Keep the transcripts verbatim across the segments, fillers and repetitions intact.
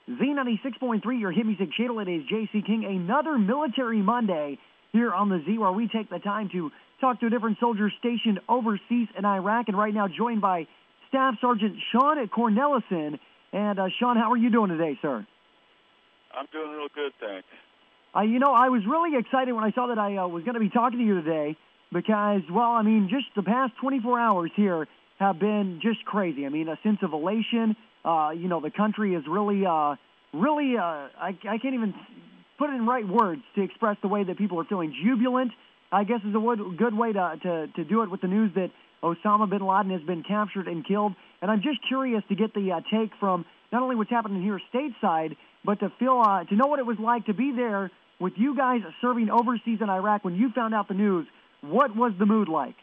Z ninety-six point three, your hit music channel. It is J C King. Another Military Monday here on the Z, where we take the time to talk to a different soldier stationed overseas in Iraq. And right now joined by Staff Sergeant Sean Cornelison. And uh, Sean, how are you doing today, sir? I'm doing real good, thanks. Uh, you know, I was really excited when I saw that I uh, was going to be talking to you today because, well, I mean, just the past twenty-four hours here have been just crazy. I mean, a sense of elation. Uh, you know, the country is really, uh, really, uh, I, I can't even put it in right words to express the way that people are feeling. Jubilant, I guess, is a wood, good way to, to, to do it with the news that Osama bin Laden has been captured and killed. And I'm just curious to get the uh, take from not only what's happening here stateside, but to feel, uh, to know what it was like to be there with you guys serving overseas in Iraq when you found out the news. What was the mood like?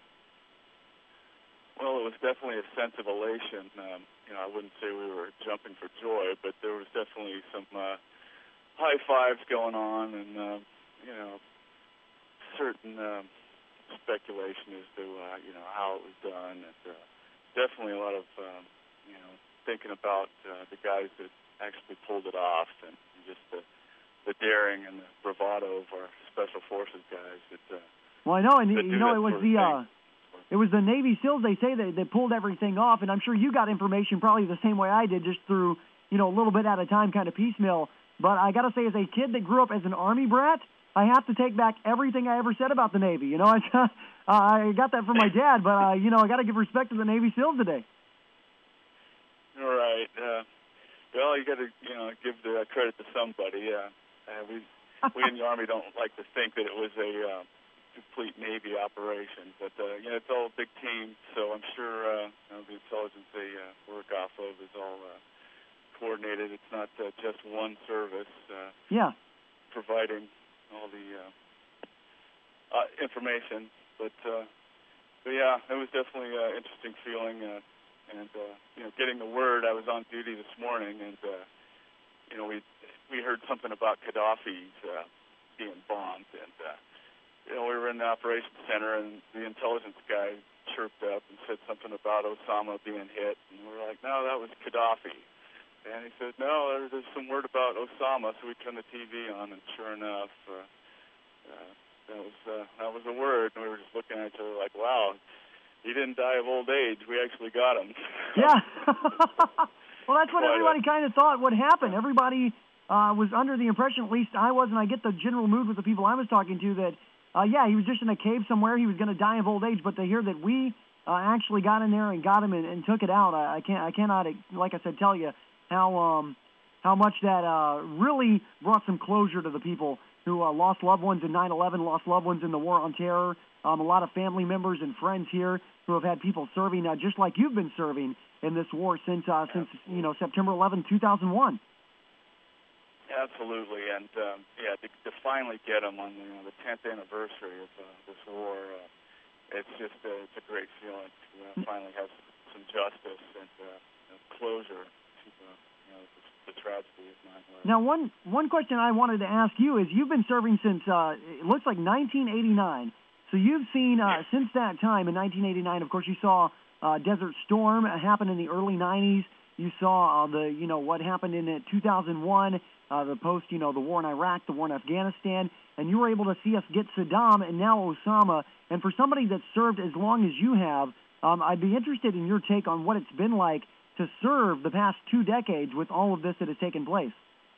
Well, it was definitely a sense of elation. Um, you know, I wouldn't say we were jumping for joy, but there was definitely some uh, high fives going on, and uh, you know, certain um, speculation as to uh, you know how it was done, and uh, definitely a lot of um, you know thinking about uh, the guys that actually pulled it off, and just the the daring and the bravado of our special forces guys. That uh, well, I know, and you know, it was the. Uh... It was the Navy SEALs, they say, that, that pulled everything off, and I'm sure you got information probably the same way I did, just through, you know, a little bit at a time, kind of piecemeal. But I got to say, as a kid that grew up as an Army brat, I have to take back everything I ever said about the Navy. You know, I, uh, I got that from my dad, but, uh, you know, I got to give respect to the Navy SEALs today. All right. Uh, well, you got to, you know, give the credit to somebody. Uh, uh, we, we in the Army don't like to think that it was a... Uh, complete Navy operation, but uh, you know, it's all a big team, so I'm sure uh, you know, the intelligence they uh, work off of is all uh, coordinated. It's not uh, just one service uh, yeah. providing all the uh, uh, information, but, uh, but yeah, it was definitely an interesting feeling, uh, and uh, you know, getting the word. I was on duty this morning, and uh, you know, we we heard something about Gaddafi's uh, being bombed, and uh, you know, we were in the operations center, and the intelligence guy chirped up and said something about Osama being hit. And we were like, no, that was Gaddafi. And he said, no, there's some word about Osama. So we turned the T V on, and sure enough, uh, uh, that was uh, that was a word. And we were just looking at each other like, wow, he didn't die of old age. We actually got him. Yeah. Well, that's what everybody kind of thought would happen. Everybody uh, was under the impression, at least I was, and I get the general mood with the people I was talking to, that Uh, yeah, he was just in a cave somewhere. He was going to die of old age. But to hear that we uh, actually got in there and got him and, and took it out, I, I can't, I cannot, like I said, tell you how um, how much that uh, really brought some closure to the people who uh, lost loved ones in nine eleven, lost loved ones in the War on Terror. Um, a lot of family members and friends here who have had people serving, uh, just like you've been serving in this war since uh, since you know September eleventh, two thousand one. Absolutely, and um, yeah, to, to finally get them on you know, the tenth anniversary of uh, this war, uh, it's just uh, it's a great feeling to uh, finally have some justice and uh, you know, closure to uh, you know, the, the tragedy of nine eleven. Now, one one question I wanted to ask you is, you've been serving since uh, it looks like nineteen eighty-nine. So you've seen uh, since that time in nineteen eighty-nine. Of course, you saw uh, Desert Storm happen in the early nineties. You saw uh, the you know what happened in uh, two thousand one. Uh, the post, you know, the war in Iraq, the war in Afghanistan, and you were able to see us get Saddam and now Osama. And for somebody that's served as long as you have, um, I'd be interested in your take on what it's been like to serve the past two decades with all of this that has taken place.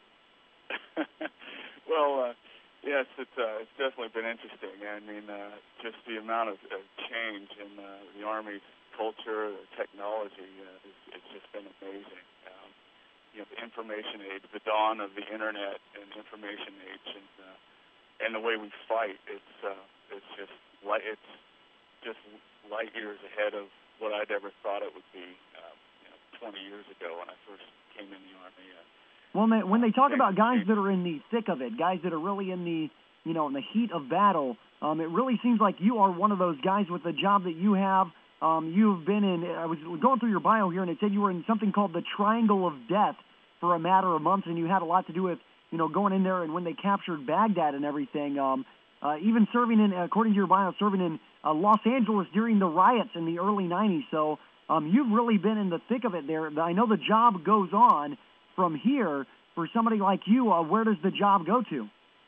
Well, uh, yes, it's, uh, it's definitely been interesting. I mean, uh, just the amount of, of change in uh, the Army's culture, the technology, uh, it's, it's just been amazing. Um, You know, the information age, the dawn of the internet and information age, and uh, and the way we fight, it's uh, it's just light, it's just light years ahead of what I'd ever thought it would be, uh, you know, twenty years ago when I first came in the Army. Uh, well, man, when they talk about guys that are in the thick of it, guys that are really in the you know in the heat of battle, um, it really seems like you are one of those guys with the job that you have. Um, you've been in, I was going through your bio here, and it said you were in something called the Triangle of Death for a matter of months, and you had a lot to do with, you know, going in there and when they captured Baghdad and everything. Um, uh, even serving in, according to your bio, serving in uh, Los Angeles during the riots in the early nineties. So um, you've really been in the thick of it there. I know the job goes on from here, for somebody like you, uh, where does the job go to?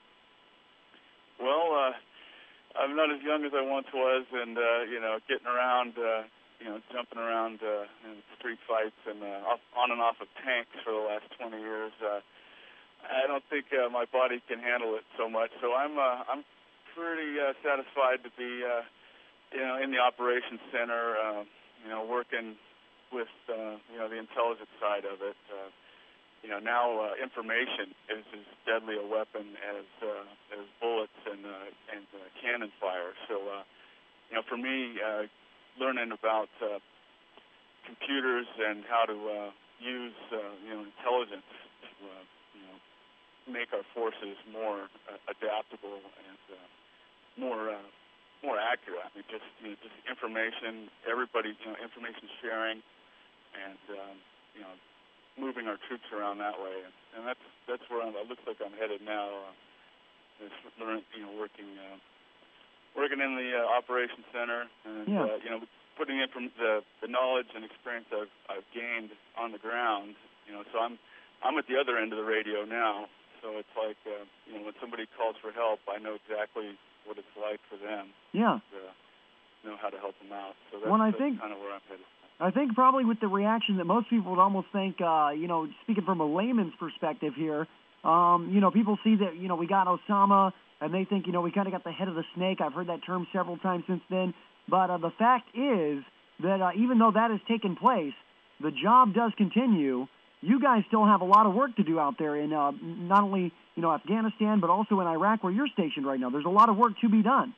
Well, uh, I'm not as young as I once was, and uh, you know, getting around, uh, you know, jumping around uh, in street fights and uh, off, on and off of tanks for the last twenty years. Uh, I don't think uh, my body can handle it so much. So I'm uh, I'm pretty uh, satisfied to be, uh, you know, in the operations center, uh, you know, working with uh, you know the intelligence side of it. Uh, you know, now uh, information is as deadly a weapon as uh, as bullets and uh, and uh, cannon fire. So uh, you know, for me, uh, learning about uh, computers and how to uh, use uh, you know intelligence to uh, you know make our forces more uh, adaptable and uh, more uh, more accurate. I mean, just you know, just information, everybody, you know, information sharing, and um, you know, moving our troops around that way. And, and that's that's where I'm, it looks like I'm headed now. Uh, is learn, you know, working uh, working in the uh, operations center, and Yeah. uh, you know, putting in from the the knowledge and experience I've I've gained on the ground. You know, so I'm I'm at the other end of the radio now. So it's like, uh, you know, when somebody calls for help, I know exactly what it's like for them. Yeah. And, uh, know how to help them out. So that's, Well, I that's think- kind of where I'm headed. I think probably with the reaction that most people would almost think, uh, you know, speaking from a layman's perspective here, um, you know, people see that, you know, we got Osama, and they think, you know, we kind of got the head of the snake. I've heard that term several times since then. But uh, the fact is that uh, even though that has taken place, the job does continue. You guys still have a lot of work to do out there in uh, not only, you know, Afghanistan, but also in Iraq where you're stationed right now. There's a lot of work to be done.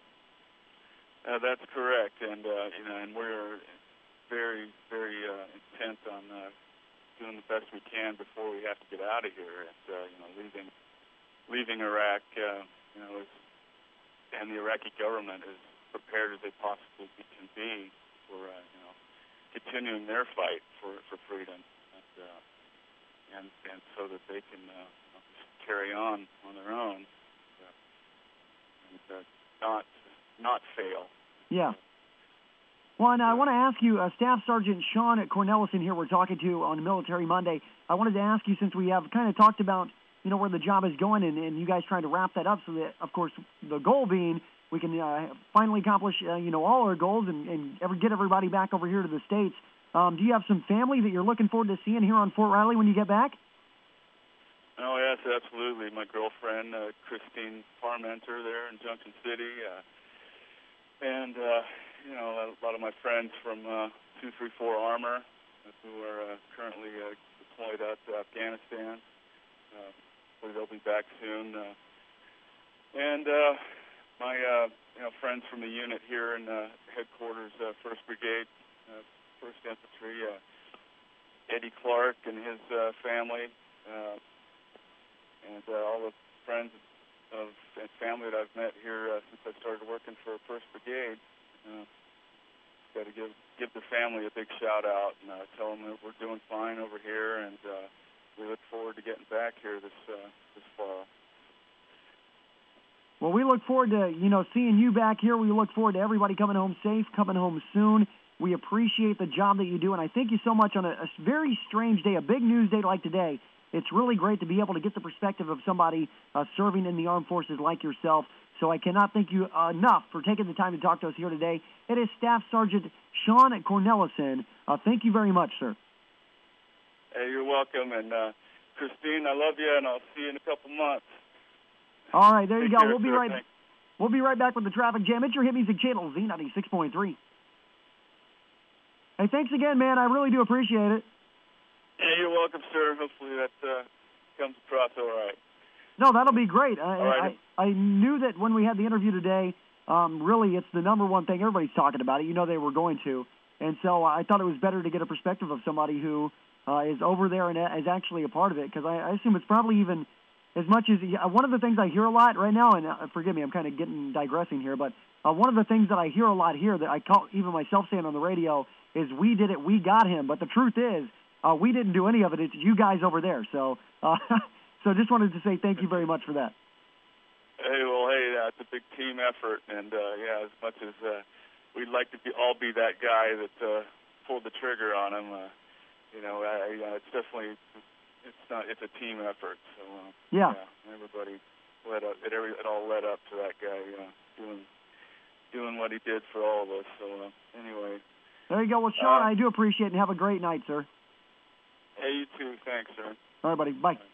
Uh, that's correct. And, uh, you know, and we're very, very uh, intent on uh, doing the best we can before we have to get out of here. And, uh, you know, leaving leaving Iraq, uh, you know, is, and the Iraqi government is prepared as they possibly can be for, uh, you know, continuing their fight for, for freedom. And, uh, and, and so that they can uh, carry on on their own uh, and uh, not not fail. Yeah. Well, and I want to ask you, uh, Staff Sergeant Sean at Cornelison here we're talking to on Military Monday. I wanted to ask you, since we have kind of talked about, you know, where the job is going and, and you guys trying to wrap that up so that, of course, the goal being we can uh, finally accomplish, uh, you know, all our goals and, and ever get everybody back over here to the States. Um, do you have some family that you're looking forward to seeing here on Fort Riley when you get back? Oh, yes, absolutely. My girlfriend, uh, Christine Parmenter there in Junction City. Uh, and, uh, you know, a lot of my friends from uh, two three four Armor who are uh, currently uh, deployed out to Afghanistan. Uh, they'll be back soon. Uh, and uh, my, uh, you know, friends from the unit here in uh, headquarters, uh, first Brigade, uh, first Infantry, uh, Eddie Clark and his uh, family, uh, and uh, all the friends of and family that I've met here uh, since I started working for first Brigade. Uh, got to give give the family a big shout out and uh, tell them that we're doing fine over here, and uh, we look forward to getting back here this uh, this fall. Well, we look forward to, you know, seeing you back here. We look forward to everybody coming home safe, coming home soon. We appreciate the job that you do, and I thank you so much on a, a very strange day, a big news day like today. It's really great to be able to get the perspective of somebody uh, serving in the armed forces like yourself. So I cannot thank you uh, enough for taking the time to talk to us here today. It is Staff Sergeant Sean at Cornelison. Uh, thank you very much, sir. Hey, you're welcome. And uh, Christine, I love you, and I'll see you in a couple months. All right, there Take you go. care, We'll be sir. right Thanks. We'll be right back with the traffic jam. It's your Hit Music Channel, Z ninety-six point three. Hey, thanks again, man. I really do appreciate it. Yeah, you're welcome, sir. Hopefully that uh, comes across all right. No, that'll be great. I, All right. I, I knew that when we had the interview today, um, really it's the number one thing. Everybody's talking about it. You know they were going to. And so I thought it was better to get a perspective of somebody who uh, is over there and is actually a part of it, because I, I assume it's probably even as much as – one of the things I hear a lot right now, and uh, forgive me, I'm kind of getting digressing here, but uh, one of the things that I hear a lot here that I call even myself saying on the radio is we did it, we got him. But the truth is uh, we didn't do any of it. It's you guys over there. So uh, – So just wanted to say thank you very much for that. Hey, well, hey, uh, it's a big team effort, and uh, yeah, as much as uh, we'd like to be, all be that guy that uh, pulled the trigger on him, uh, you know, I, uh, it's definitely it's not it's a team effort. So uh, yeah. yeah, everybody led up. It, every, it all led up to that guy uh, doing doing what he did for all of us. So uh, anyway. There you go. Well, Sean, uh, I do appreciate it, and have a great night, sir. Hey, you too. Thanks, sir. All right, buddy. Bye. Bye.